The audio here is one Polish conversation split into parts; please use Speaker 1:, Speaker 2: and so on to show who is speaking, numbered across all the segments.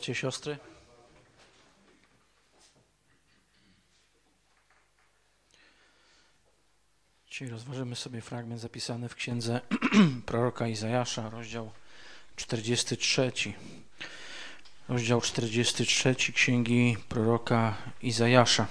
Speaker 1: Siostry? Dzisiaj rozważymy sobie fragment zapisany w księdze proroka Izajasza, rozdział 43. Rozdział 43 księgi proroka Izajasza.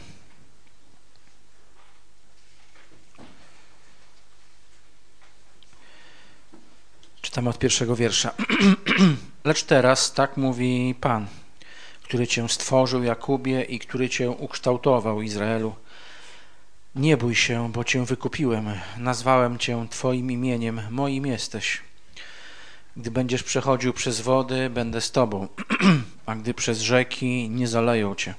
Speaker 1: Czytamy od pierwszego wiersza. Lecz teraz tak mówi Pan, który Cię stworzył, Jakubie, i który Cię ukształtował, Izraelu. Nie bój się, bo Cię wykupiłem, nazwałem Cię Twoim imieniem, moim jesteś. Gdy będziesz przechodził przez wody, będę z Tobą, a gdy przez rzeki, nie zaleją Cię.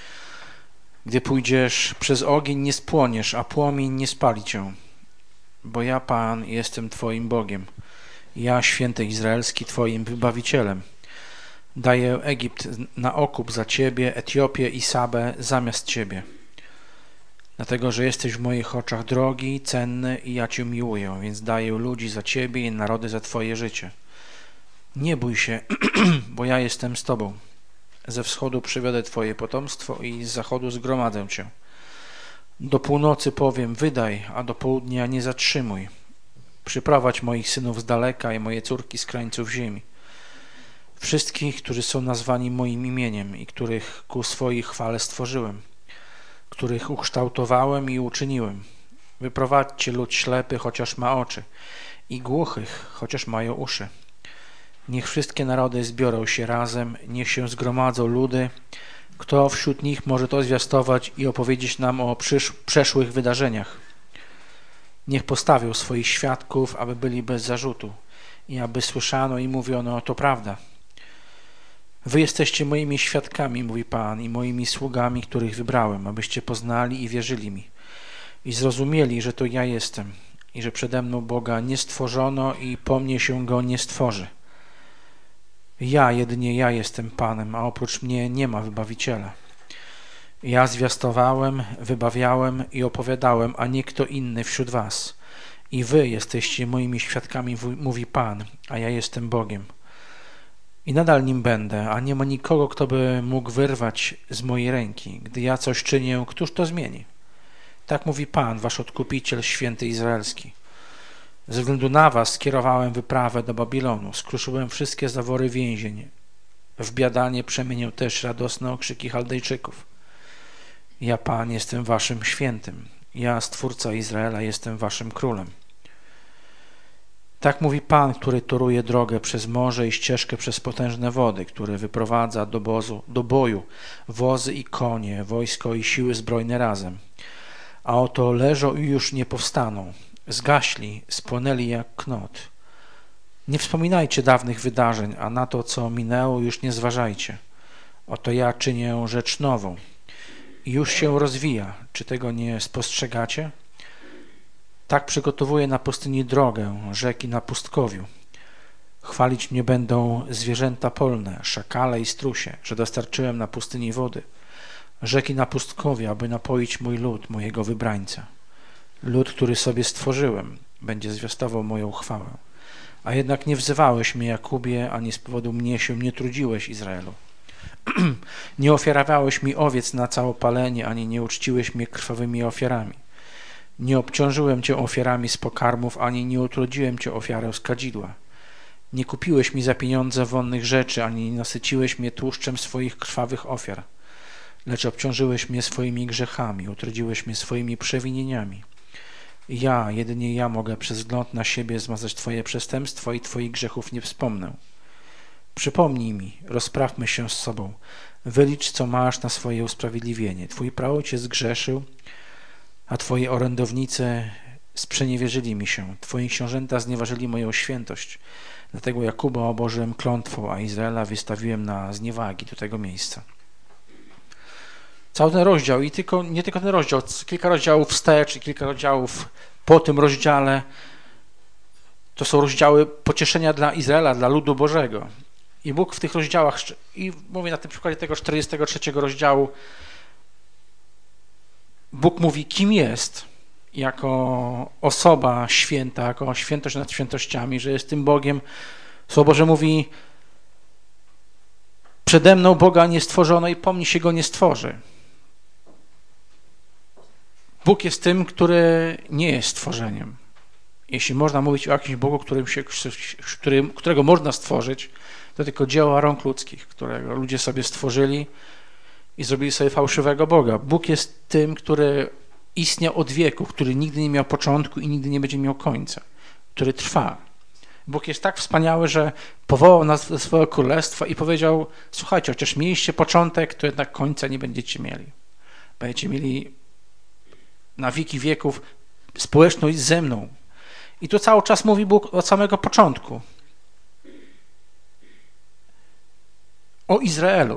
Speaker 1: Gdy pójdziesz przez ogień, nie spłoniesz, a płomień nie spali Cię. Bo ja, Pan, jestem Twoim Bogiem. Ja, Święty Izraelski, Twoim Wybawicielem. Daję Egipt na okup za Ciebie, Etiopię i Sabę zamiast Ciebie. Dlatego, że jesteś w moich oczach drogi, cenny i ja Cię miłuję, więc daję ludzi za Ciebie i narody za Twoje życie. Nie bój się, bo ja jestem z Tobą. Ze wschodu przywiodę Twoje potomstwo i z zachodu zgromadzę Cię. Do północy powiem, wydaj, a do południa nie zatrzymuj. Przyprowadź moich synów z daleka i moje córki z krańców ziemi. Wszystkich, którzy są nazwani moim imieniem i których ku swojej chwale stworzyłem, których ukształtowałem i uczyniłem. Wyprowadźcie lud ślepy, chociaż ma oczy, i głuchych, chociaż mają uszy. Niech wszystkie narody zbiorą się razem, niech się zgromadzą ludy. Kto wśród nich może to zwiastować i opowiedzieć nam o przeszłych wydarzeniach? Niech postawią swoich świadków, aby byli bez zarzutu i aby słyszano i mówiono, to prawda. Wy jesteście moimi świadkami, mówi Pan, i moimi sługami, których wybrałem, abyście poznali i wierzyli mi i zrozumieli, że to ja jestem i że przede mną Boga nie stworzono i po mnie się Go nie stworzy. Ja, jedynie ja jestem Panem, a oprócz mnie nie ma Wybawiciela. Ja zwiastowałem, wybawiałem i opowiadałem, a nie kto inny wśród was. I wy jesteście moimi świadkami, mówi Pan, a ja jestem Bogiem. I nadal nim będę, a nie ma nikogo, kto by mógł wyrwać z mojej ręki. Gdy ja coś czynię, któż to zmieni? Tak mówi Pan, wasz Odkupiciel, Święty Izraelski. Ze względu na was skierowałem wyprawę do Babilonu, skruszyłem wszystkie zawory więzień. W biadanie przemienię też radosne okrzyki Chaldejczyków. Ja, Pan, jestem waszym świętym. Ja, Stwórca Izraela, jestem waszym królem. Tak mówi Pan, który toruje drogę przez morze i ścieżkę przez potężne wody, który wyprowadza do boju wozy i konie, wojsko i siły zbrojne razem. A oto leżą i już nie powstaną. Zgaśli, spłonęli jak knot. Nie wspominajcie dawnych wydarzeń, a na to, co minęło, już nie zważajcie. Oto ja czynię rzecz nową. I już się rozwija. Czy tego nie spostrzegacie? Tak przygotowuję na pustyni drogę, rzeki na pustkowiu. Chwalić mnie będą zwierzęta polne, szakale i strusie, że dostarczyłem na pustyni wody, rzeki na pustkowiu, aby napoić mój lud, mojego wybrańca. Lud, który sobie stworzyłem, będzie zwiastował moją chwałę. A jednak nie wzywałeś mnie, Jakubie, ani z powodu mnie się nie trudziłeś, Izraelu. Nie ofiarowałeś mi owiec na całopalenie, ani nie uczciłeś mnie krwawymi ofiarami. Nie obciążyłem cię ofiarami z pokarmów, ani nie utrudziłem cię ofiarą z kadzidła. Nie kupiłeś mi za pieniądze wonnych rzeczy, ani nie nasyciłeś mnie tłuszczem swoich krwawych ofiar. Lecz obciążyłeś mnie swoimi grzechami, utrudziłeś mnie swoimi przewinieniami. Ja, jedynie ja mogę przez wzgląd na siebie zmazać twoje przestępstwo i twoich grzechów nie wspomnę. Przypomnij mi, rozprawmy się z sobą, wylicz, co masz na swoje usprawiedliwienie. Twój praojciec zgrzeszył, a twoje orędownice sprzeniewierzyli mi się. Twoi książęta znieważyli moją świętość. Dlatego Jakuba obożyłem klątwą, a Izraela wystawiłem na zniewagi do tego miejsca. Cały ten rozdział i nie tylko ten rozdział, kilka rozdziałów wstecz i kilka rozdziałów po tym rozdziale to są rozdziały pocieszenia dla Izraela, dla ludu Bożego. I Bóg w tych rozdziałach, i mówię na tym przykładzie tego 43 rozdziału, Bóg mówi, kim jest jako osoba święta, jako świętość nad świętościami, że jest tym Bogiem. Słowo Boże mówi, Przede mną Boga nie stworzono i po mnie się Go nie stworzy. Bóg jest tym, który nie jest stworzeniem. Jeśli można mówić o jakimś Bogu, którego można stworzyć, to tylko dzieła rąk ludzkich, którego ludzie sobie stworzyli i zrobili sobie fałszywego Boga. Bóg jest tym, który istniał od wieków, który nigdy nie miał początku i nigdy nie będzie miał końca, który trwa. Bóg jest tak wspaniały, że powołał nas do swojego królestwa i powiedział: słuchajcie, chociaż mieliście początek, to jednak końca nie będziecie mieli. Będziecie mieli na wieki wieków społeczność ze mną. I tu cały czas mówi Bóg od samego początku o Izraelu.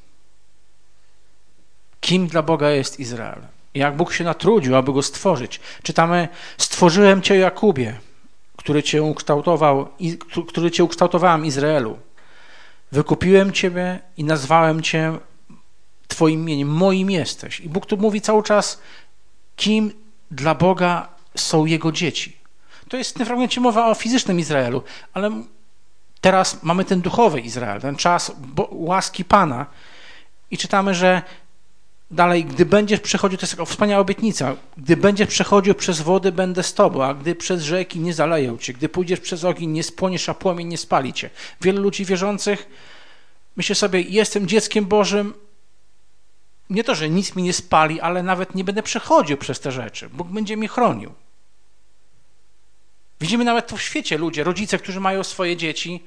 Speaker 1: Kim dla Boga jest Izrael? Jak Bóg się natrudził, aby go stworzyć. Czytamy: stworzyłem Cię, Jakubie, który Cię ukształtowałem, Izraelu. Wykupiłem Ciebie i nazwałem Cię Twoim imieniem. Moim jesteś. I Bóg tu mówi cały czas, kim dla Boga są Jego dzieci. To jest w tym fragmencie mowa o fizycznym Izraelu, ale teraz mamy ten duchowy Izrael, ten czas łaski Pana i czytamy, że dalej, gdy będziesz przechodził, to jest taka wspaniała obietnica, gdy będziesz przechodził przez wody, będę z tobą, a gdy przez rzeki, nie zaleją cię, gdy pójdziesz przez ogień, nie spłoniesz, a płomień nie spali cię. Wielu ludzi wierzących myśli sobie: jestem dzieckiem Bożym, nie to, że nic mi nie spali, ale nawet nie będę przechodził przez te rzeczy. Bóg będzie mnie chronił. Widzimy nawet to w świecie ludzie, rodzice, którzy mają swoje dzieci.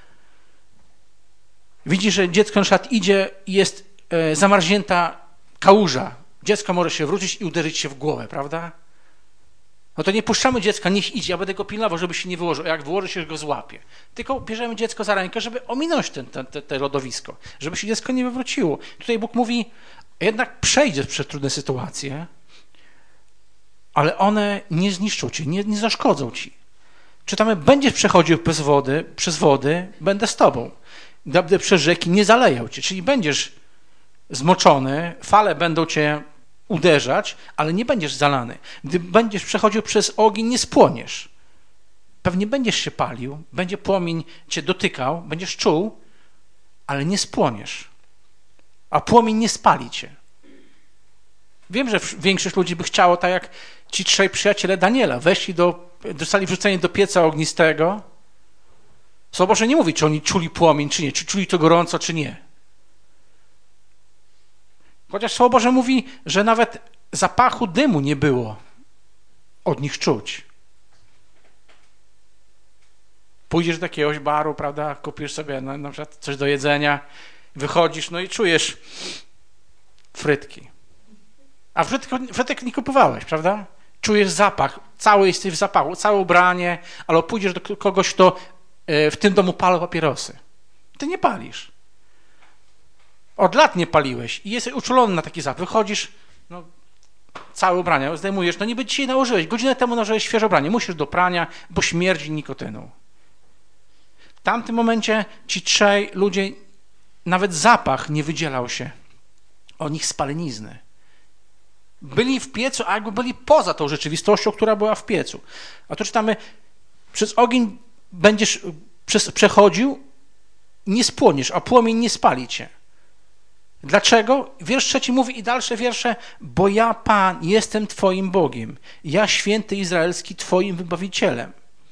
Speaker 1: Widzi, że dziecko na przykład idzie i jest zamarznięta kałuża. Dziecko może się wrócić i uderzyć się w głowę, prawda? No to nie puszczamy dziecka, niech idzie, ja będę go pilnował, żeby się nie wyłożył, a jak wyłoży się, go złapie. Tylko bierzemy dziecko za rękę, żeby ominąć te lodowisko, żeby się dziecko nie wywróciło. Tutaj Bóg mówi: jednak przejdziesz przez trudne sytuacje, ale one nie zniszczą cię, nie zaszkodzą ci. Czytamy: będziesz przechodził przez wody, będę z tobą. Gdy przez rzeki, nie zaleją cię, czyli będziesz zmoczony, fale będą cię uderzać, ale nie będziesz zalany. Gdy będziesz przechodził przez ogień, nie spłoniesz. Pewnie będziesz się palił, będzie płomień cię dotykał, będziesz czuł, ale nie spłoniesz. A płomień nie spali cię. Wiem, że większość ludzi by chciało, tak jak ci trzej przyjaciele Daniela, zostali wrzuceni do pieca ognistego. Słowo Boże nie mówi, czy oni czuli płomień, czy nie, czy czuli to gorąco, czy nie. Chociaż Słowo Boże mówi, że nawet zapachu dymu nie było od nich czuć. Pójdziesz do jakiegoś baru, prawda, kupisz sobie na przykład coś do jedzenia, wychodzisz, no i czujesz frytki. A frytek nie kupowałeś, prawda? Czujesz zapach, cały jesteś w zapachu, całe ubranie, ale pójdziesz do kogoś, kto w tym domu palą papierosy. Ty nie palisz. Od lat nie paliłeś i jesteś uczulony na taki zapach. Wychodzisz, no, całe ubranie zdejmujesz, no niby dzisiaj nałożyłeś, godzinę temu nałożyłeś świeże ubranie, musisz do prania, bo śmierdzi nikotyną. W tamtym momencie ci trzej ludzie, nawet zapach nie wydzielał się od nich spalenizny. Byli w piecu, a jakby byli poza tą rzeczywistością, która była w piecu. A tu czytamy: przez ogień będziesz przechodził, nie spłoniesz, a płomień nie spali cię. Dlaczego? Wiersz 3 mówi i dalsze wiersze: bo ja, Pan, jestem Twoim Bogiem, ja, święty Izraelski, Twoim wybawicielem.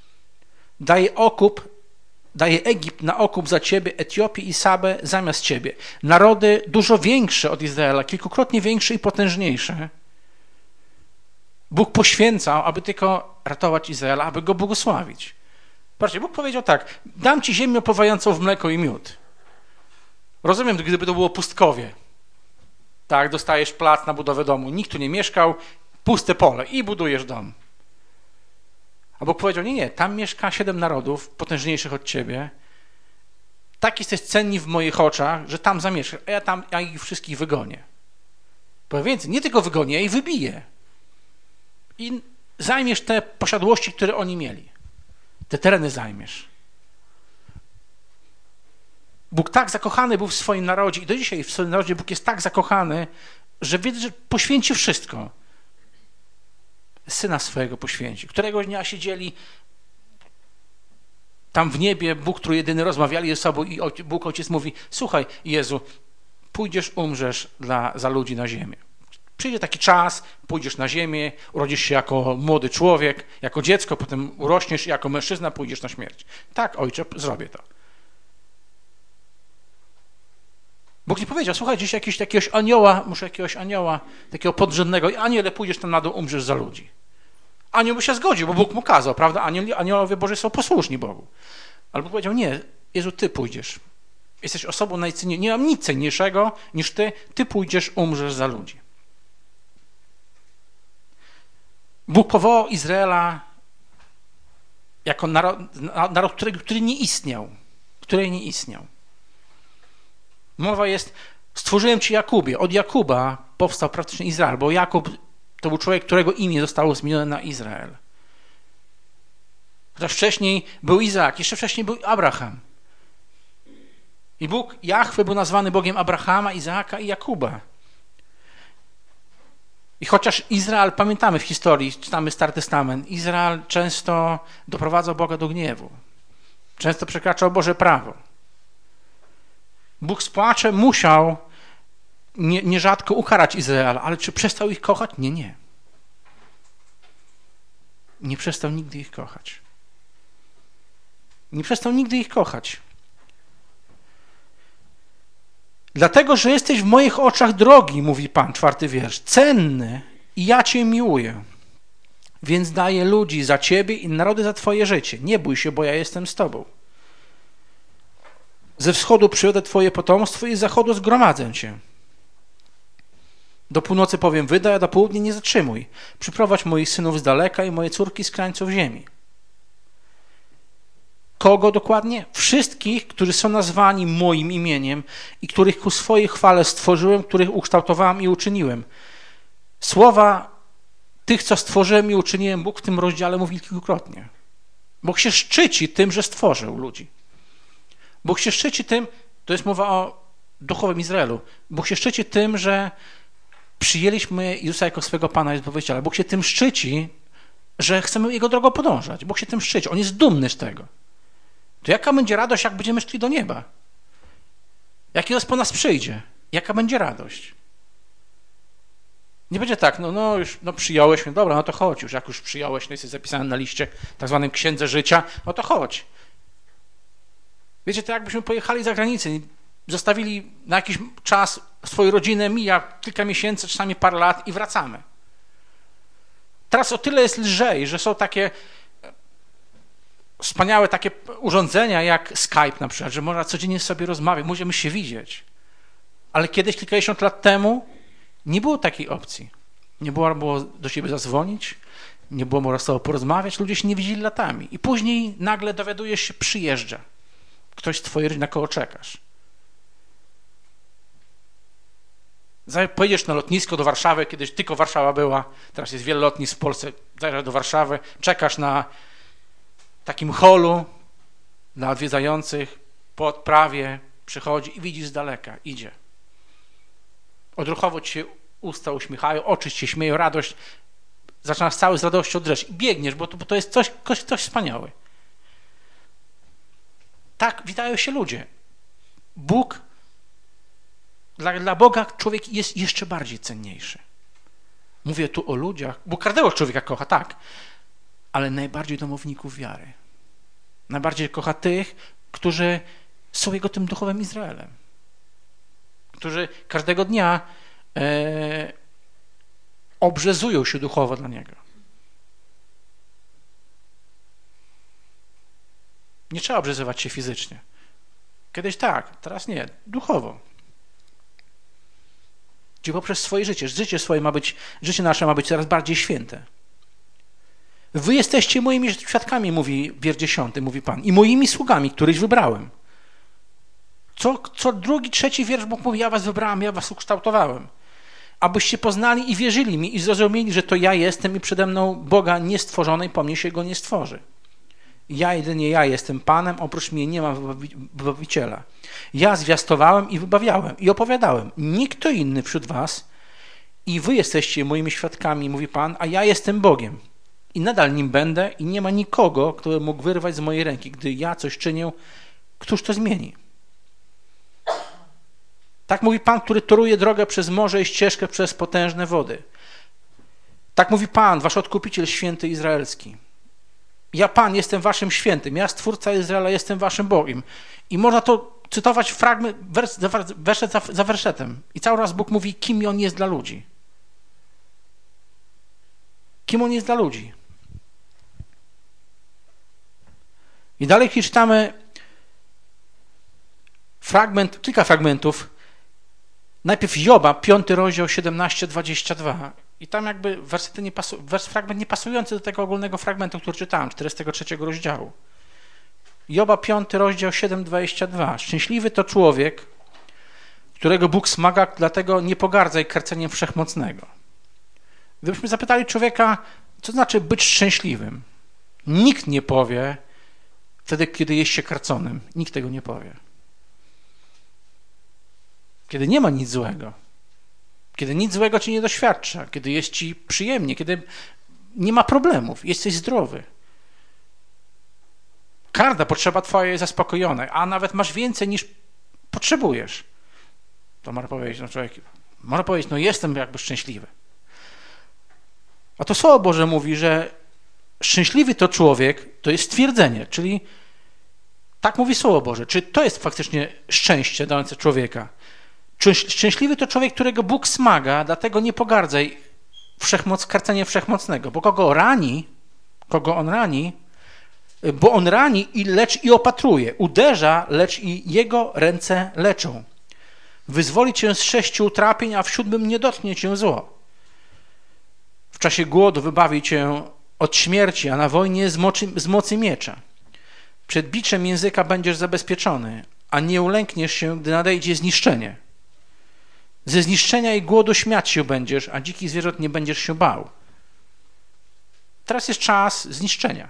Speaker 1: Daję Egipt na okup za Ciebie, Etiopię i Sabę zamiast Ciebie. Narody dużo większe od Izraela, kilkukrotnie większe i potężniejsze. Bóg poświęcał, aby tylko ratować Izraela, aby go błogosławić. Patrzcie, Bóg powiedział tak: dam Ci ziemię opływającą w mleko i miód. Rozumiem, gdyby to było pustkowie. Tak, dostajesz plac na budowę domu, nikt tu nie mieszkał, puste pole i budujesz dom. A Bóg powiedział: nie, tam mieszka 7 narodów potężniejszych od ciebie. Tak jesteś cenni w moich oczach, że tam zamieszkasz, a ja ich wszystkich wygonię. Powiem więcej, nie tylko wygonię, ja ich wybiję. I zajmiesz te posiadłości, które oni mieli. Te tereny zajmiesz. Bóg tak zakochany był w swoim narodzie i do dzisiaj w swoim narodzie Bóg jest tak zakochany, że wie, że poświęci wszystko. Syna swojego poświęci. Któregoś dnia siedzieli Tam w niebie Bóg Trójjedyny rozmawiali ze sobą i Bóg Ojciec mówi: słuchaj, Jezu, pójdziesz, umrzesz za ludzi na ziemię. Przyjdzie taki czas, pójdziesz na ziemię, urodzisz się jako młody człowiek, jako dziecko, potem urośniesz i jako mężczyzna pójdziesz na śmierć. Tak, Ojcze, zrobię to. Bóg nie powiedział: słuchaj, dziś jakiegoś anioła, muszę jakiegoś anioła, takiego podrzędnego, aniele, pójdziesz tam na dół, umrzesz za ludzi. Anioł by się zgodził, bo Bóg mu kazał, prawda? Aniołowie Boży są posłuszni Bogu. Ale Bóg powiedział: nie, Jezu, Ty pójdziesz. Jesteś osobą najcenniejszą, nie mam nic cenniejszego niż Ty pójdziesz, umrzesz za ludzi. Bóg powołał Izraela jako naród, który nie istniał. Mowa jest: stworzyłem Ci Jakubie. Od Jakuba powstał praktycznie Izrael, bo Jakub to był człowiek, którego imię zostało zmienione na Izrael. Chociaż wcześniej był Izaak, jeszcze wcześniej był Abraham. I Bóg, Jahwe, był nazwany Bogiem Abrahama, Izaaka i Jakuba. I chociaż Izrael, pamiętamy w historii, czytamy Stary Testament, Izrael często doprowadzał Boga do gniewu. Często przekraczał Boże prawo. Bóg z płaczem musiał nierzadko ukarać Izrael, ale czy przestał ich kochać? Nie. Nie przestał nigdy ich kochać. Dlatego, że jesteś w moich oczach drogi, mówi Pan, 4 wiersz, cenny i ja Cię miłuję. Więc daję ludzi za Ciebie i narody za Twoje życie. Nie bój się, bo ja jestem z Tobą. Ze wschodu przywiodę Twoje potomstwo i z zachodu zgromadzę Cię. Do północy powiem: wydaj, a do południa nie zatrzymuj. Przyprowadź moich synów z daleka i moje córki z krańców ziemi. Kogo dokładnie? Wszystkich, którzy są nazwani moim imieniem i których ku swojej chwale stworzyłem, których ukształtowałem i uczyniłem. Słowa tych, co stworzyłem i uczyniłem, Bóg w tym rozdziale mówi kilkukrotnie. Bóg się szczyci tym, że stworzył ludzi. Bóg się szczyci tym, to jest mowa o duchowym Izraelu, Bóg się szczyci tym, że przyjęliśmy Jezusa jako swego Pana i Zbawiciela. Bóg się tym szczyci, że chcemy Jego drogą podążać. Bóg się tym szczyci. On jest dumny z tego. To jaka będzie radość, jak będziemy szli do nieba? Jaki Jezus po nas przyjdzie? Jaka będzie radość? Nie będzie tak: już przyjąłeś mnie, dobra, no to chodź już. Jak już przyjąłeś, jesteś zapisany na liście, tak zwanym księdze życia, no to chodź. Wiecie, to jakbyśmy pojechali za granicę, zostawili na jakiś czas swoją rodzinę, mija kilka miesięcy, czasami parę lat i wracamy. Teraz o tyle jest lżej, że są takie wspaniałe takie urządzenia jak Skype na przykład, że można codziennie sobie rozmawiać, możemy się widzieć. Ale kiedyś, kilkadziesiąt lat temu, nie było takiej opcji. Nie było do siebie zadzwonić, nie było można z tobą porozmawiać, ludzie się nie widzieli latami. I później nagle dowiadujesz się, przyjeżdża ktoś z twojej rodziny, na kogo czekasz. Pojedziesz na lotnisko do Warszawy, kiedyś tylko Warszawa była, teraz jest wiele lotnisk w Polsce, zajeżdżasz do Warszawy, czekasz na takim holu dla odwiedzających, po odprawie przychodzi i widzisz z daleka, idzie. Odruchowo ci się usta uśmiechają, oczy ci się śmieją, radość, zaczynasz cały z radością drzeć i biegniesz, bo to jest coś wspaniałe. Tak witają się ludzie. Bóg, dla Boga człowiek jest jeszcze bardziej cenniejszy. Mówię tu o ludziach. Bóg każdego człowieka kocha, tak, ale najbardziej domowników wiary. Najbardziej kocha tych, którzy są Jego tym duchowym Izraelem. Którzy każdego dnia obrzezują się duchowo dla Niego. Nie trzeba obrzezywać się fizycznie. Kiedyś tak, teraz nie. Duchowo. Gdzie poprzez swoje życie życie nasze ma być coraz bardziej święte. Wy jesteście moimi świadkami, mówi wiersz 10, mówi Pan, i moimi sługami, których wybrałem. Co drugi, trzeci wiersz Bóg mówi: ja was wybrałem, ja was ukształtowałem. Abyście poznali i wierzyli mi i zrozumieli, że to ja jestem i przede mną Boga niestworzonej, po mnie się go nie stworzy. Jedynie ja jestem Panem, oprócz mnie nie ma wybawiciela. Ja zwiastowałem i wybawiałem i opowiadałem. Nikt kto inny wśród was i wy jesteście moimi świadkami, mówi Pan, a ja jestem Bogiem. i nadal nim będę i nie ma nikogo, kto by mógł wyrwać z mojej ręki. Gdy ja coś czynię, któż to zmieni? Tak mówi Pan, który toruje drogę przez morze i ścieżkę przez potężne wody. Tak mówi Pan, wasz Odkupiciel święty izraelski. Ja, Pan, jestem waszym świętym, ja, Stwórca Izraela, jestem waszym Bogiem. I można to cytować fragment, werset za werszetem. I cały raz Bóg mówi, kim On jest dla ludzi. Kim On jest dla ludzi. I dalej czytamy kilka fragmentów. Najpierw Joba, 5 rozdział, 17-22. I tam jakby fragment niepasujący do tego ogólnego fragmentu, który czytałem, 43 rozdziału. Joba, 5 rozdział, 7-22. Szczęśliwy to człowiek, którego Bóg smaga, dlatego nie pogardzaj karceniem Wszechmocnego. Gdybyśmy zapytali człowieka, co znaczy być szczęśliwym, nikt nie powie wtedy, kiedy jest się karconym. Nikt tego nie powie. Kiedy nie ma nic złego, kiedy nic złego ci nie doświadcza, kiedy jest ci przyjemnie, kiedy nie ma problemów, jesteś zdrowy. Każda potrzeba twoja jest zaspokojona, a nawet masz więcej niż potrzebujesz. To można powiedzieć, jestem jakby szczęśliwy. A to Słowo Boże mówi, że szczęśliwy to człowiek, to jest stwierdzenie, czyli tak mówi Słowo Boże. Czy to jest faktycznie szczęście dające człowieka? Szczęśliwy to człowiek, którego Bóg smaga, dlatego nie pogardzaj karcenie Wszechmocnego, bo kogo on rani, bo on rani, lecz i opatruje, uderza, lecz i jego ręce leczą. Wyzwoli cię z 6 utrapień, a w 7 nie dotknie cię zło. W czasie głodu wybawi cię od śmierci, a na wojnie z mocy miecza. Przed biczem języka będziesz zabezpieczony, a nie ulękniesz się, gdy nadejdzie zniszczenie. Ze zniszczenia i głodu śmiać się będziesz, a dzikich zwierząt nie będziesz się bał. Teraz jest czas zniszczenia.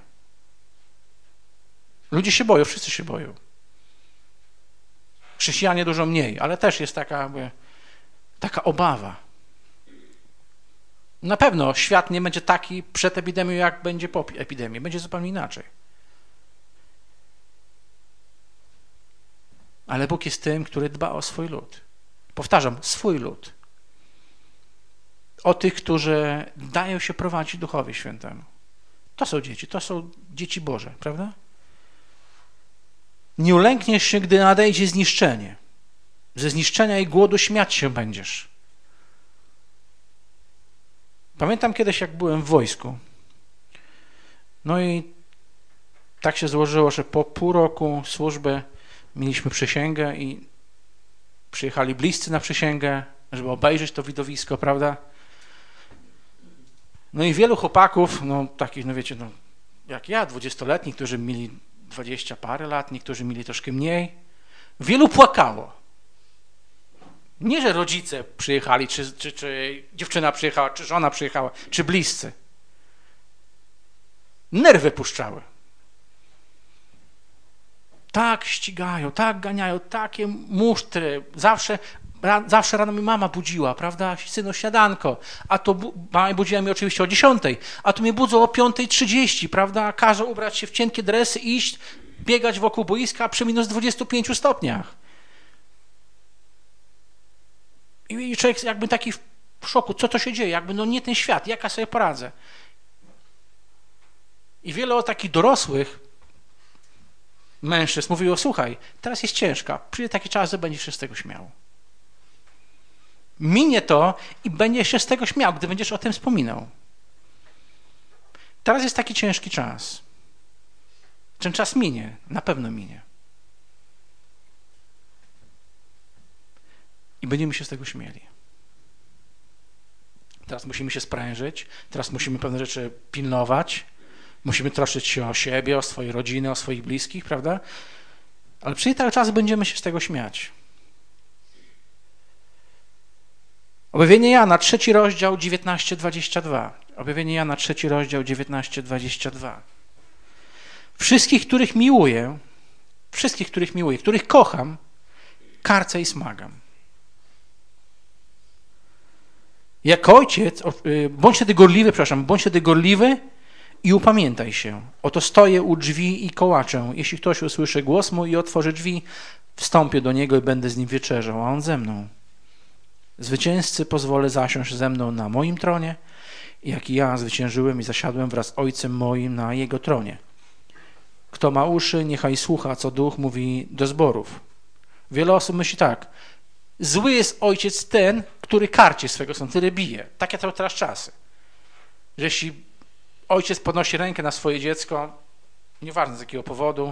Speaker 1: Ludzie się boją, wszyscy się boją. Chrześcijanie dużo mniej, ale też jest taka obawa. Na pewno świat nie będzie taki przed epidemią, jak będzie po epidemii. Będzie zupełnie inaczej. Ale Bóg jest tym, który dba o swój lud. Powtarzam, swój lud. O tych, którzy dają się prowadzić Duchowi Świętemu. To są dzieci Boże, prawda? Nie ulękniesz się, gdy nadejdzie zniszczenie. Ze zniszczenia i głodu śmiać się będziesz. Pamiętam kiedyś, jak byłem w wojsku. No i tak się złożyło, że po pół roku służby mieliśmy przysięgę i przyjechali bliscy na przysięgę, żeby obejrzeć to widowisko, prawda? No i wielu chłopaków, takich, jak ja, 20-letnich, którzy mieli 20 parę lat, niektórzy mieli troszkę mniej. Wielu płakało. Nie, że rodzice przyjechali, czy dziewczyna przyjechała, czy żona przyjechała, czy bliscy. Nerwy puszczały. Tak ścigają, tak ganiają, takie musztry. Zawsze rano mi mama budziła, prawda? Synu, śniadanko. A to mama budziła mnie oczywiście o 10, a to mnie budzą o 5:30, prawda? Każą ubrać się w cienkie dresy, iść, biegać wokół boiska przy minus 25 stopniach. I człowiek jakby taki w szoku, co to się dzieje? Jakby nie ten świat, jak ja sobie poradzę? I wiele takich dorosłych mężczyzn mówiło, słuchaj, teraz jest ciężka, przyjdzie taki czas, że będziesz się z tego śmiał. Minie to i będziesz się z tego śmiał, gdy będziesz o tym wspominał. Teraz jest taki ciężki czas. Ten czas minie, na pewno minie. I będziemy się z tego śmieli. Teraz musimy się sprężyć, teraz musimy pewne rzeczy pilnować, musimy troszczyć się o siebie, o swoje rodziny, o swoich bliskich, prawda? Ale przyjdzie taki czas, będziemy się z tego śmiać. Objawienie Jana, 3 rozdział, 19-22. Objawienie Jana, 3 rozdział, 19-22. Wszystkich, których miłuję, których kocham, karcę i smagam. Jak ojciec, bądź wtedy gorliwy i upamiętaj się. Oto stoję u drzwi i kołaczę. Jeśli ktoś usłyszy głos mój i otworzy drzwi, wstąpię do niego i będę z nim wieczerzał, a on ze mną. Zwycięzcy pozwolę zasiąść ze mną na moim tronie, jak i ja zwyciężyłem i zasiadłem wraz z Ojcem moim na jego tronie. Kto ma uszy, niechaj słucha, co Duch mówi do zborów. Wiele osób myśli tak: zły jest ojciec ten, który karci swego syna, który bije. Takie to teraz czasy. Że jeśli ojciec podnosi rękę na swoje dziecko, nieważne z jakiego powodu,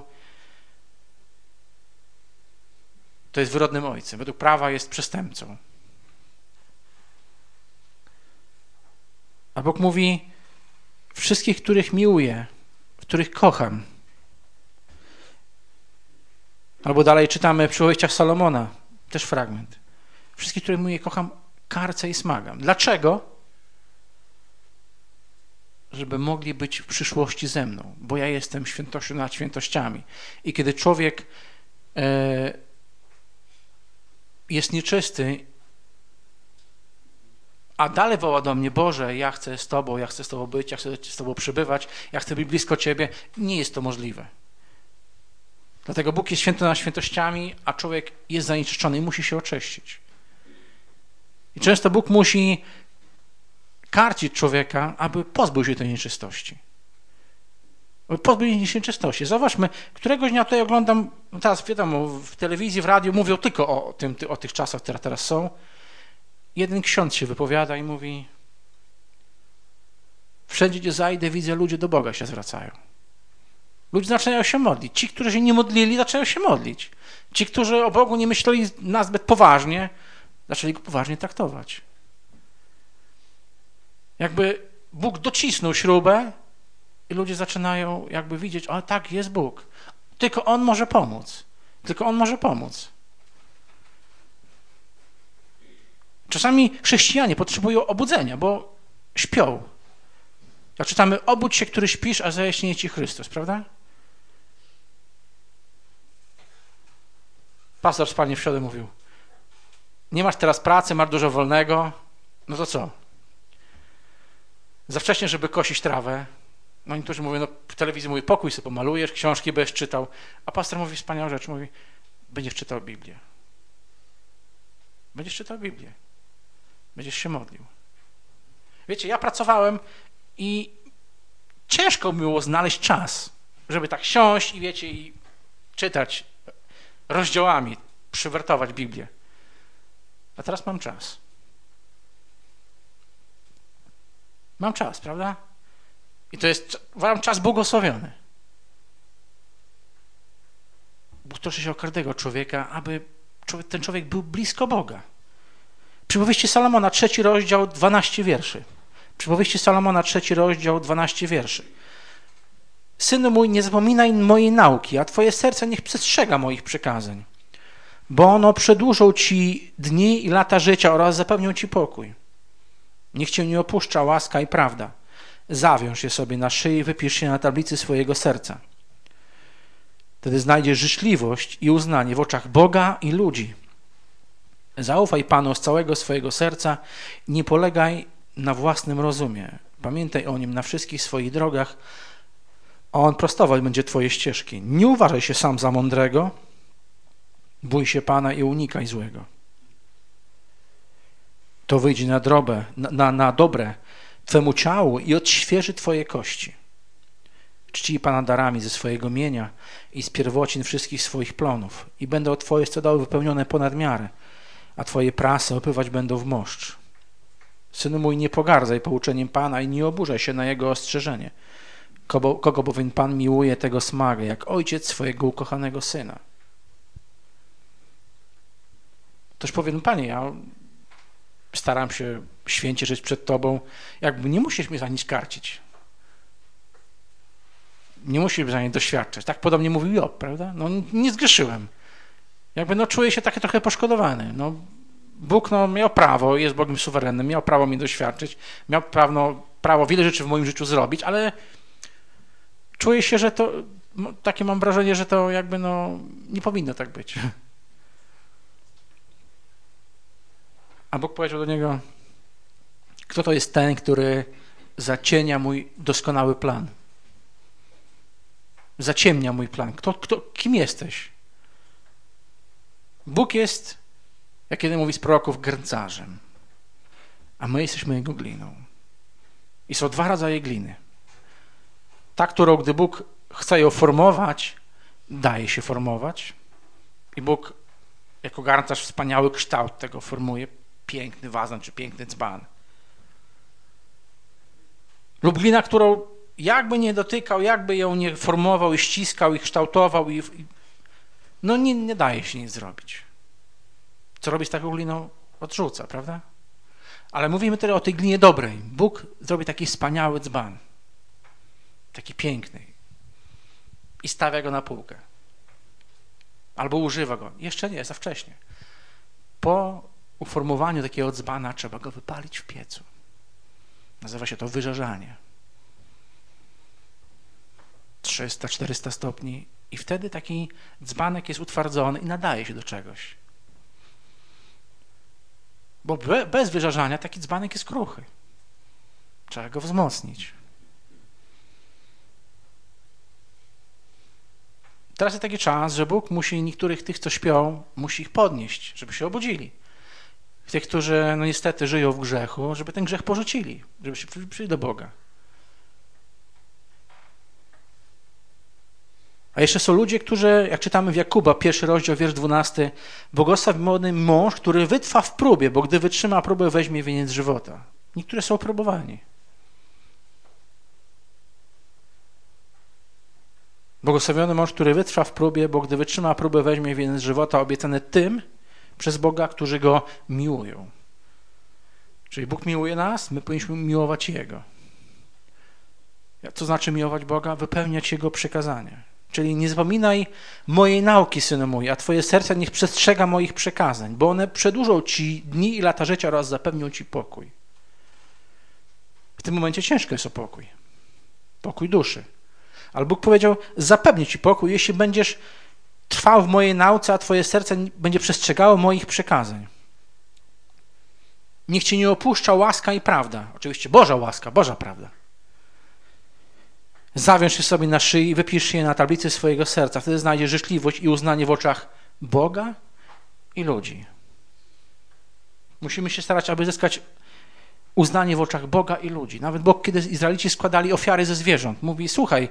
Speaker 1: to jest wyrodnym ojcem. Według prawa jest przestępcą. A Bóg mówi: wszystkich, których miłuję, których kocham. Albo dalej czytamy w Przypowieściach Salomona, też fragment. Wszystkich, których miłuję, kocham, karcę i smagam. Dlaczego? Żeby mogli być w przyszłości ze mną, bo ja jestem świętością nad świętościami. I kiedy człowiek jest nieczysty, a dalej woła do mnie: Boże, ja chcę z Tobą, ja chcę z Tobą być, ja chcę z Tobą przebywać, ja chcę być blisko Ciebie, nie jest to możliwe. Dlatego Bóg jest święty nad świętościami, a człowiek jest zanieczyszczony i musi się oczyścić. I często Bóg musi karcić człowieka, aby pozbył się tej nieczystości. Pozbył się tej nieczystości. Zauważmy, któregoś dnia tutaj oglądam, teraz wiadomo, w telewizji, w radiu mówią tylko o tych czasach, które teraz są. Jeden ksiądz się wypowiada i mówi: wszędzie, gdzie zajdę, widzę, ludzie do Boga się zwracają. Ludzie zaczynają się modlić. Ci, którzy się nie modlili, zaczynają się modlić. Ci, którzy o Bogu nie myśleli nazbyt poważnie, zaczęli Go poważnie traktować. Jakby Bóg docisnął śrubę i ludzie zaczynają jakby widzieć: o tak, jest Bóg. Tylko On może pomóc. Tylko On może pomóc. Czasami chrześcijanie potrzebują obudzenia, bo śpią. Jak czytamy: obudź się, który śpisz, a zajaśnieje ci Chrystus, prawda? Pastor wspaniale w środę mówił: nie masz teraz pracy, masz dużo wolnego, no to co? Za wcześnie, żeby kosić trawę. No niektórzy mówią, no w telewizji mówi: pokój sobie pomalujesz, książki będziesz czytał. A pastor mówi wspaniałą rzecz, mówi: będziesz czytał Biblię. Będziesz czytał Biblię. Będziesz się modlił. Wiecie, ja pracowałem i ciężko było znaleźć czas, żeby tak siąść i wiecie, i czytać rozdziałami, przywertować Biblię. A teraz mam czas. Mam czas, prawda? I to jest, uważam, czas błogosławiony. Bóg troszczy się o każdego człowieka, aby ten człowiek był blisko Boga. Przypowieści Salomona, 3 rozdział, 12 wierszy. Przypowieści Salomona, 3 rozdział, 12 wierszy. Synu mój, nie zapominaj mojej nauki, a twoje serce niech przestrzega moich przykazań, bo ono przedłużą ci dni i lata życia oraz zapewnią ci pokój. Niech cię nie opuszcza łaska i prawda. Zawiąż je sobie na szyi i wypisz je na tablicy swojego serca. Wtedy znajdziesz życzliwość i uznanie w oczach Boga i ludzi. Zaufaj Panu z całego swojego serca, nie polegaj na własnym rozumie. Pamiętaj o Nim na wszystkich swoich drogach, a On prostować będzie twoje ścieżki. Nie uważaj się sam za mądrego, bój się Pana i unikaj złego. To wyjdzie na dobre twemu ciału i odświeży twoje kości. Czcij Pana darami ze swojego mienia i z pierwocin wszystkich swoich plonów i będą twoje stodoły wypełnione ponad miarę, a twoje prasy opływać będą w moszcz. Synu mój, nie pogardzaj pouczeniem Pana i nie oburzaj się na Jego ostrzeżenie. Kogo bowiem Pan miłuje, tego smaga, jak ojciec swojego ukochanego syna. Toż powiem: Panie, ja staram się święcie żyć przed Tobą, jakby nie musisz mnie za nic karcić. Nie musisz mnie za nic doświadczać. Tak podobnie mówił Job, prawda? No nie zgrzeszyłem. Jakby czuję się taki trochę poszkodowany. Bóg miał prawo, jest Bogiem suwerennym, miał prawo mnie doświadczyć, miał prawo wiele rzeczy w moim życiu zrobić, ale czuję się, że to, takie mam wrażenie, że to jakby nie powinno tak być. A Bóg powiedział do niego: kto to jest ten, który zacienia mój doskonały plan? zaciemnia mój plan. Kim jesteś? Bóg jest, jak jeden mówi z proroków, garncarzem, a my jesteśmy Jego gliną. I są dwa rodzaje gliny. Ta, którą gdy Bóg chce ją formować, daje się formować i Bóg jako garncarz wspaniały kształt tego formuje, piękny wazon czy piękny dzban. Lub glina, którą jakby nie dotykał, jakby ją nie formował i ściskał i kształtował no nie daje się nic zrobić. Co robi z taką gliną? Odrzuca, prawda? Ale mówimy tyle o tej glinie dobrej. Bóg zrobi taki wspaniały dzban. Taki piękny. I stawia go na półkę. Albo używa go. Jeszcze nie, za wcześnie. Po uformowaniu takiego dzbana trzeba go wypalić w piecu. Nazywa się to wyżarzanie. 300-400 stopni i wtedy taki dzbanek jest utwardzony i nadaje się do czegoś. Bo bez wyżarzania taki dzbanek jest kruchy. Trzeba go wzmocnić. Teraz jest taki czas, że Bóg musi niektórych tych, co śpią, musi ich podnieść, żeby się obudzili. Tych, którzy no niestety żyją w grzechu, żeby ten grzech porzucili, żeby się przyszli do Boga. A jeszcze są ludzie, którzy, jak czytamy w Jakuba, 1 rozdział, wiersz 12, błogosławiony mąż, który wytrwa w próbie, bo gdy wytrzyma próbę, weźmie wieniec żywota. Niektórzy są próbowani. Błogosławiony mąż, który wytrwa w próbie, bo gdy wytrzyma próbę, weźmie wieniec żywota obiecany tym przez Boga, którzy Go miłują. Czyli Bóg miłuje nas, my powinniśmy miłować Jego. Co znaczy miłować Boga? Wypełniać Jego przykazania. Czyli nie zapominaj mojej nauki, synu mój, a twoje serce niech przestrzega moich przekazań, bo one przedłużą ci dni i lata życia oraz zapewnią ci pokój. W tym momencie ciężko jest o pokój. Pokój duszy. Ale Bóg powiedział, zapewnię ci pokój, jeśli będziesz trwał w mojej nauce, a twoje serce będzie przestrzegało moich przekazań. Niech cię nie opuszcza łaska i prawda. Oczywiście Boża łaska, Boża prawda. Zawiąż je sobie na szyi i wypisz je na tablicy swojego serca. Wtedy znajdziesz życzliwość i uznanie w oczach Boga i ludzi. Musimy się starać, aby zyskać uznanie w oczach Boga i ludzi. Nawet Bóg, kiedy Izraelici składali ofiary ze zwierząt, mówi, słuchaj,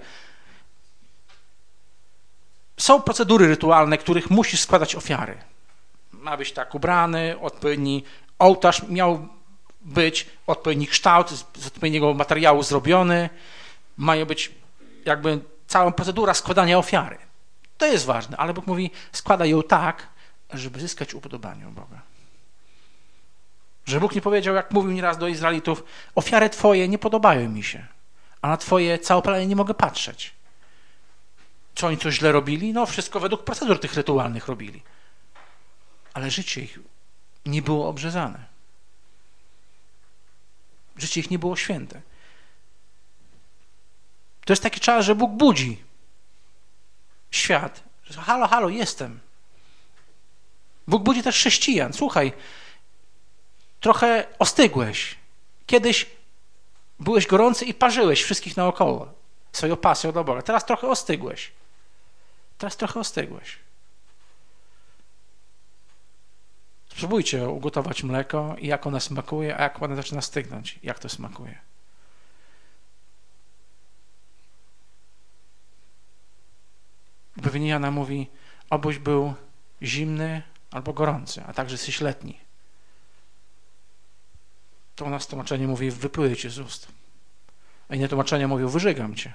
Speaker 1: są procedury rytualne, których musisz składać ofiary. Ma być tak ubrany, odpowiedni ołtarz miał być, odpowiedni kształt, z odpowiedniego materiału zrobiony. Mają być jakby cała procedura składania ofiary. To jest ważne, ale Bóg mówi, składaj ją tak, żeby zyskać upodobanie u Boga. Że Bóg nie powiedział, jak mówił nieraz do Izraelitów, ofiary twoje nie podobają mi się, a na twoje całopalenie nie mogę patrzeć. Czy oni coś źle robili? No wszystko według procedur tych rytualnych robili. Ale życie ich nie było obrzezane. Życie ich nie było święte. To jest taki czas, że Bóg budzi świat. Że halo, halo, jestem. Bóg budzi też chrześcijan. Słuchaj, trochę ostygłeś. Kiedyś byłeś gorący i parzyłeś wszystkich naokoło swoją pasją do Boga. Teraz trochę ostygłeś. Spróbujcie ugotować mleko i jak ono smakuje, a jak ono zaczyna stygnąć. Jak to smakuje. Objawienie Jana mówi, obyś był zimny albo gorący, a także jesteś letni. To u nas tłumaczenie mówi, wypluję cię z ust. A inne tłumaczenia mówią, wyżygam cię.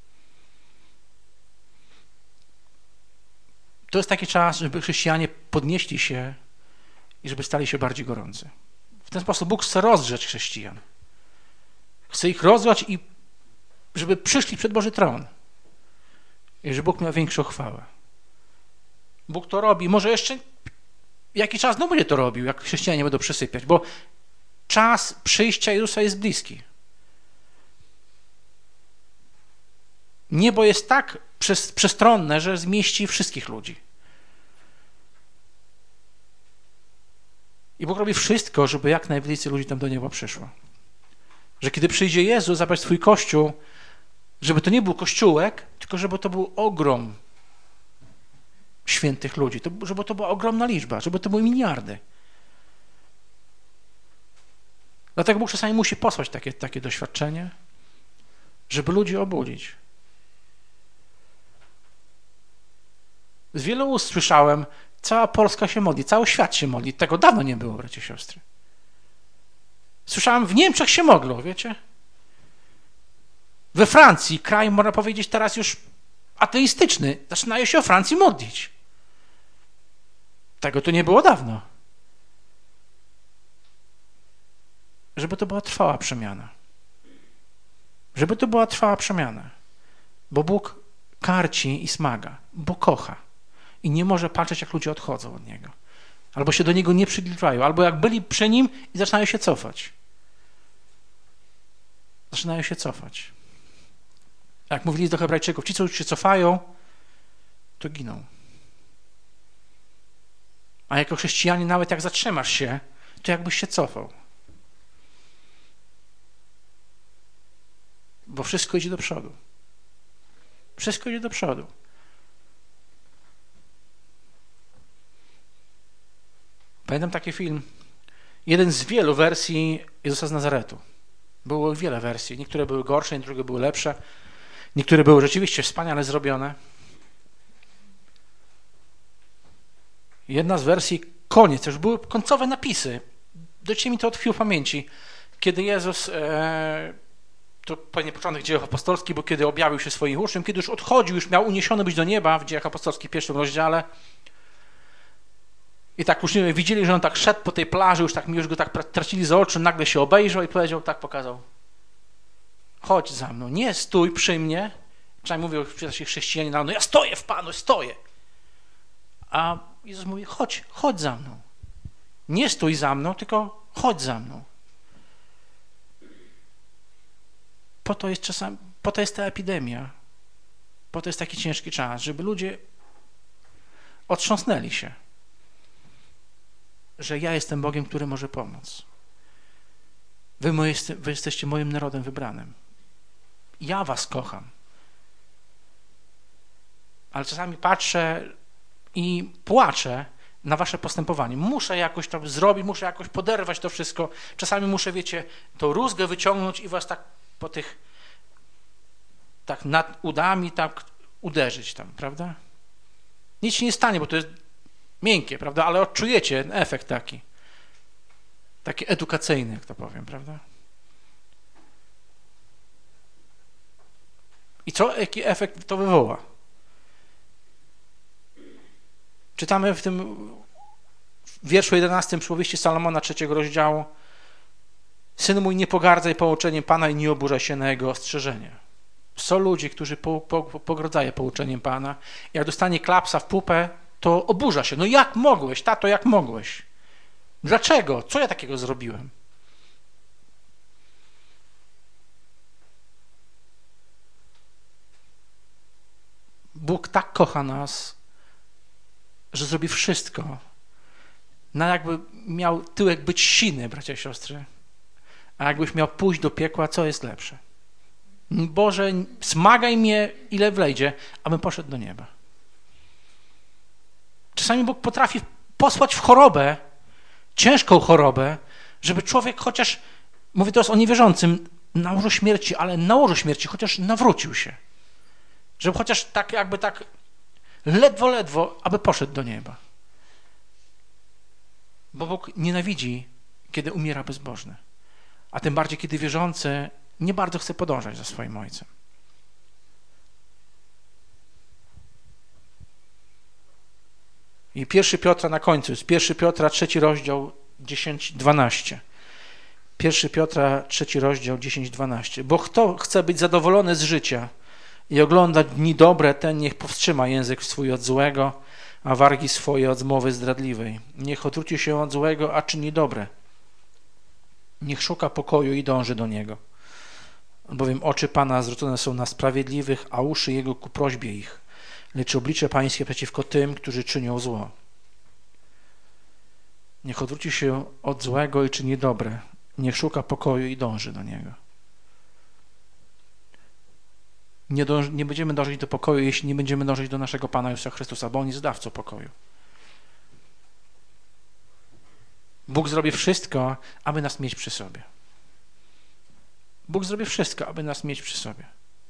Speaker 1: To jest taki czas, żeby chrześcijanie podnieśli się i żeby stali się bardziej gorący. W ten sposób Bóg chce rozgrzać chrześcijan. Chce ich rozgrzać i żeby przyszli przed Boży tron. I że Bóg miał większą chwałę. Bóg to robi. Może jeszcze jakiś czas będzie to robił, jak chrześcijanie będą przysypiać, bo czas przyjścia Jezusa jest bliski. Niebo jest tak przestronne, że zmieści wszystkich ludzi. I Bóg robi wszystko, żeby jak najwięcej ludzi tam do nieba przyszło. Że kiedy przyjdzie Jezus zabrać swój Kościół, Żeby to nie był kościółek, tylko żeby to był ogrom świętych ludzi, żeby to była ogromna liczba, żeby to były miliardy. Dlatego Bóg czasami musi posłać takie doświadczenie, żeby ludzi obudzić. Z wielu ust słyszałem, cała Polska się modli, cały świat się modli. Tego dawno nie było, bracia i siostry. Słyszałem, w Niemczech się modlą, wiecie? We Francji, kraj, można powiedzieć, teraz już ateistyczny, zaczynają się o Francji modlić. Tego tu nie było dawno. Żeby to była trwała przemiana. Żeby to była trwała przemiana. Bo Bóg karci i smaga, bo kocha. I nie może patrzeć, jak ludzie odchodzą od Niego. Albo się do Niego nie przybliżają, albo jak byli przy Nim i zaczynają się cofać. Zaczynają się cofać. Jak mówili do Hebrajczyków, ci, co już się cofają, to giną. A jako chrześcijanie, nawet jak zatrzymasz się, to jakbyś się cofał. Bo wszystko idzie do przodu. Wszystko idzie do przodu. Pamiętam taki film. Jeden z wielu wersji Jezusa z Nazaretu. Było wiele wersji. Niektóre były gorsze, niektóre były lepsze. Niektóre były rzeczywiście wspaniale zrobione. Jedna z wersji, koniec, już były końcowe napisy. Dajcie mi to od chwil pamięci. Kiedy Jezus, to pewnie początek dziejów apostolskich, bo kiedy objawił się swoim uczniom, kiedy już odchodził, już miał uniesiony być do nieba w dziejach apostolskich w 1 rozdziale. I tak uczniowie widzieli, że on tak szedł po tej plaży, już go tak tracili za oczy, nagle się obejrzał i powiedział, tak pokazał. Chodź za mną, nie stój przy mnie. Czasami mówią chrześcijanie, no ja stoję w Panu, stoję. A Jezus mówi, chodź za mną. Nie stój za mną, tylko chodź za mną. Po to jest ta epidemia. Po to jest taki ciężki czas, żeby ludzie otrząsnęli się, że ja jestem Bogiem, który może pomóc. Wy jesteście moim narodem wybranym. Ja was kocham. Ale czasami patrzę i płaczę na wasze postępowanie. Muszę jakoś to zrobić, muszę jakoś poderwać to wszystko. Czasami muszę, wiecie, tą rózgę wyciągnąć i was tak po tych, tak nad udami tak uderzyć tam, prawda? Nic się nie stanie, bo to jest miękkie, prawda? Ale odczujecie efekt taki edukacyjny, jak to powiem, prawda? I jaki efekt to wywoła? Czytamy w tym wierszu 11 przypowieści Salomona 3 rozdziału: Synu mój, nie pogardzaj pouczeniem Pana i nie oburzaj się na Jego ostrzeżenie. Są ludzie, którzy pogardzają pouczeniem Pana. Jak dostanie klapsa w pupę, to oburza się. No jak mogłeś, tato, jak mogłeś? Dlaczego? Co ja takiego zrobiłem? Bóg tak kocha nas, że zrobi wszystko. Jakby miał tyłek być siny, bracia i siostry. A jakbyś miał pójść do piekła, co jest lepsze? Boże, smagaj mnie, ile wlejdzie, abym poszedł do nieba. Czasami Bóg potrafi posłać w chorobę, ciężką chorobę, żeby człowiek chociaż, mówię teraz o niewierzącym, na łożu śmierci, ale na łożu śmierci chociaż nawrócił się. Żeby chociaż tak jakby tak ledwo, aby poszedł do nieba. Bo Bóg nienawidzi, kiedy umiera bezbożny. A tym bardziej, kiedy wierzący nie bardzo chce podążać za swoim Ojcem. I 1 Piotra na końcu, jest 1 Piotra 3 rozdział 10-12. 1 Piotra 3 rozdział 10-12. Bo kto chce być zadowolony z życia i oglądać dni dobre, ten niech powstrzyma język swój od złego, a wargi swoje od zmowy zdradliwej. Niech odwróci się od złego, a czyni dobre. Niech szuka pokoju i dąży do niego. Albowiem oczy Pana zwrócone są na sprawiedliwych, a uszy Jego ku prośbie ich. Lecz oblicze Pańskie przeciwko tym, którzy czynią zło. Niech odwróci się od złego i czyni dobre. Niech szuka pokoju i dąży do niego. Nie będziemy dążyć do pokoju, jeśli nie będziemy dążyć do naszego Pana Jezusa Chrystusa, bo On jest dawcą pokoju. Bóg zrobi wszystko, aby nas mieć przy sobie. Bóg zrobi wszystko, aby nas mieć przy sobie.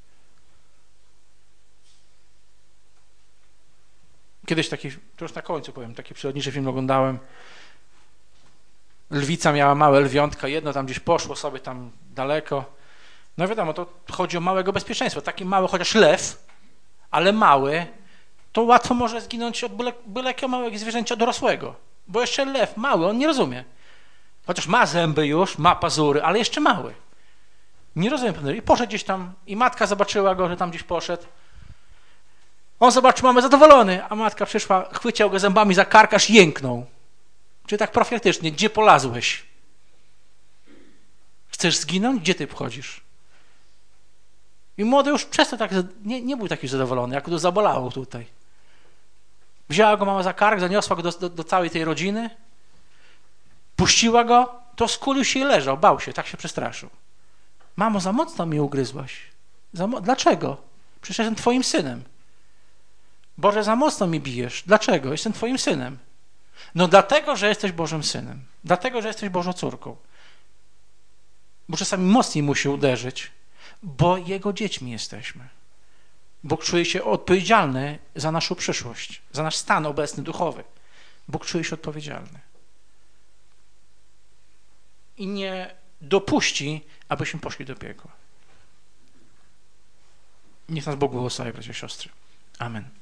Speaker 1: Kiedyś taki, to już na końcu powiem, taki przyrodniczy film oglądałem. Lwica miała małe lwiątka, jedno tam gdzieś poszło sobie tam daleko. No wiadomo, to chodzi o małego bezpieczeństwa. Taki mały, chociaż lew, ale mały, to łatwo może zginąć od byle jakiego małego zwierzęcia dorosłego. Bo jeszcze lew, mały, on nie rozumie. Chociaż ma zęby już, ma pazury, ale jeszcze mały. Nie rozumiem pewnie. I poszedł gdzieś tam, i matka zobaczyła go, że tam gdzieś poszedł. On zobaczył mamę zadowolony, a matka przyszła, chwyciał go zębami za kark, aż jęknął. Czyli tak profilaktycznie, gdzie polazłeś? Chcesz zginąć? Gdzie ty wchodzisz? I młody już przez to tak, nie był taki zadowolony, jak to zabolało tutaj. Wzięła go mama za kark, zaniosła go do całej tej rodziny, puściła go, to skulił się i leżał, bał się, tak się przestraszył. Mamo, za mocno mnie ugryzłaś. Dlaczego? Przecież jestem twoim synem. Boże, za mocno mi bijesz. Dlaczego? Jestem twoim synem. No dlatego, że jesteś Bożym synem. Dlatego, że jesteś Bożą córką. Bo czasami mocniej musi uderzyć, bo Jego dziećmi jesteśmy. Bóg czuje się odpowiedzialny za naszą przyszłość, za nasz stan obecny duchowy. Bóg czuje się odpowiedzialny. I nie dopuści, abyśmy poszli do piekła. Niech nas Bóg błogosławi, bracia i siostry. Amen.